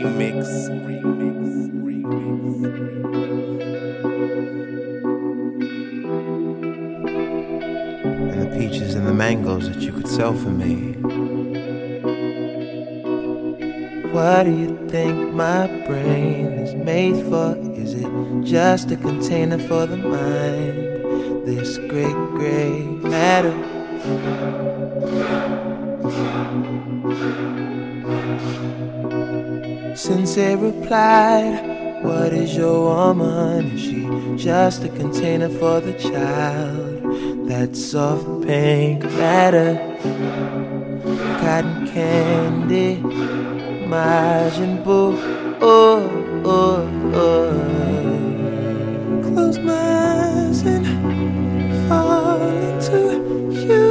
Remix. And the peaches and the mangoes that you could sell for me. What do you think my brain is made for? Is it just a container for the mind? This great gray matter. Sensei replied, what is your woman? Is she just a container for the child? That soft pink matter, cotton candy, Majin Buu, oh, oh, oh. Close my eyes and fall into you.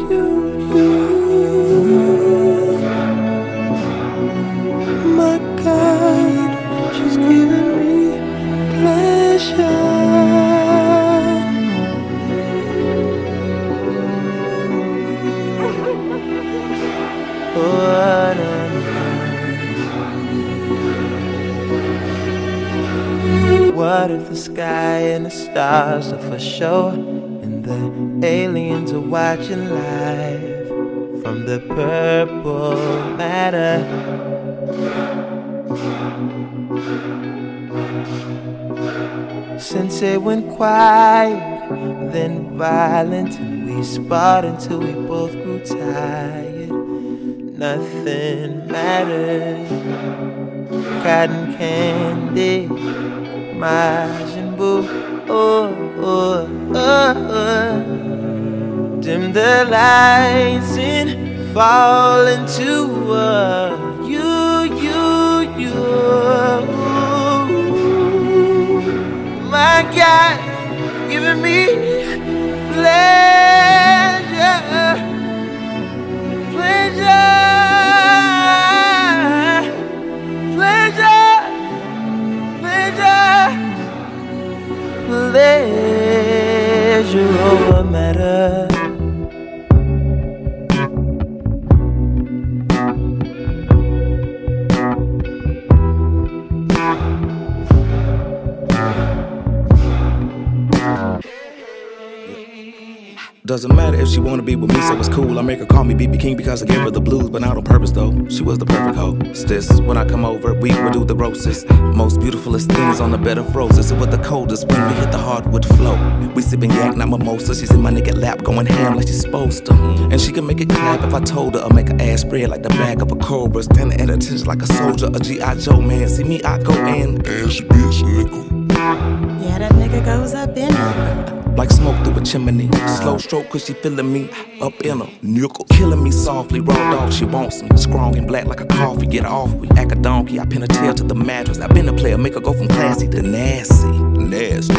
My God, she's giving me pleasure. What if the sky and the stars are for show, and the aliens are watching live from the purple matter? Sensei went quiet, then violent, and we sparred until we both grew tired. Nothing mattered. Cotton candy, Majin Buu, oh, oh, oh, oh. Dim the lights and fall into you. My God, giving me pleasure. Pleasure over matter. Doesn't matter if she wanna be with me, so it's cool. I make her call me BB King because I gave her the blues, but not on purpose though. She was the perfect hostess. When I come over, we would do the roasters. Most beautifulest things on the bed of roses. It was the coldest when we hit the hardwood flow. We sipping yak, not mimosa. She's in my naked lap, going ham like she's supposed to. And she can make it clap if I told her, or make her ass spread like the back of a cobra. Standing at attention like a soldier, a G.I. Joe man. See me, I go and ass bitch nigga. Yeah, that nigga goes up in it. Like smoke through a chimney. Slow stroke cause she feeling me up in her nickel. Killing me softly, raw dog, she wants me. Strong and black like a coffee, get off. We act a donkey, I pin her tail to the mattress. I been a player, make her go from classy to nasty. Nasty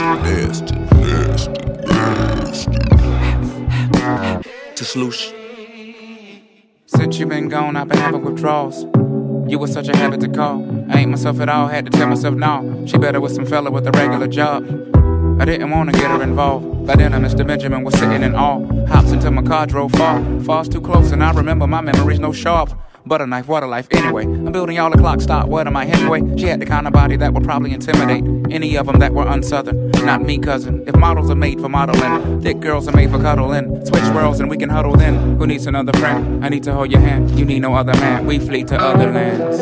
to sloosh. Since you been gone, I've been having withdrawals. You was such a habit to call. I ain't myself at all, had to tell myself no. She better with some fella with a regular job. I didn't wanna get her involved. By then, Mr. Benjamin was sitting in awe. Hops into my car, drove far. Falls too close, and I remember my memories no sharp. Butter knife, water life, anyway. I'm building y'all a clock stop, what am I, Hemingway? She had the kind of body that would probably intimidate any of them that were unsouthern. Not me, cousin. If models are made for modeling, thick girls are made for cuddling. Switch worlds and we can huddle then. Who needs another friend? I need to hold your hand. You need no other man. We flee to other lands.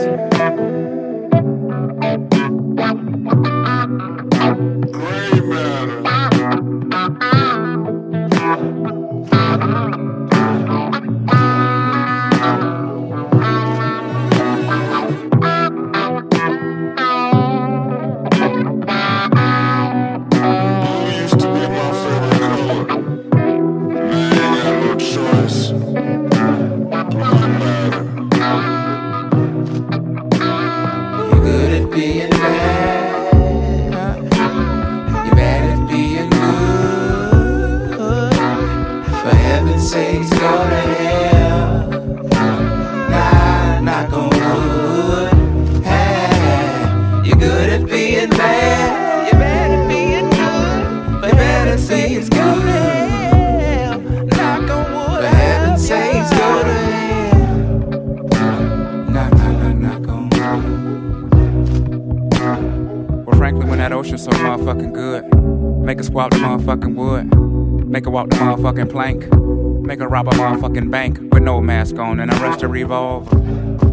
emotions so motherfucking good. Make her swap the motherfucking wood. Make her walk the motherfucking plank. Make her rob a motherfucking bank with no mask on and arrest a revolver.